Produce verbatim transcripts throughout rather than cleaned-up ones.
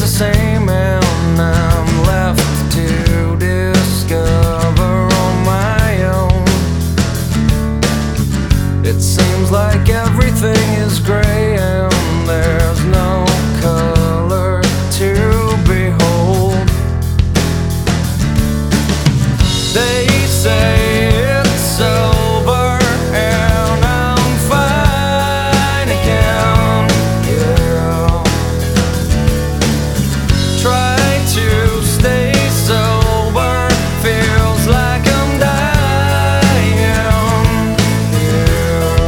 the same, and I'm left to discover on my own. It seems like everything is gray and there's no color to behold. They say it's over and I'm fine again, yeah. Try to stay sober, feels like I'm dying, yeah.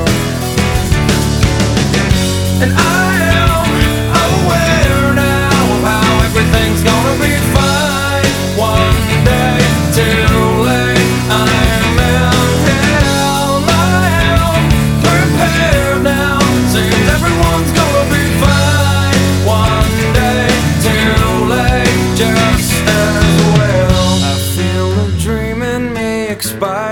And I am aware now of how everything's gonna be fine one day. Too late, I'm in hell. I am prepared now. Seems everyone's gonna be fine one day. Too late, just as well. I feel the dream in me expire.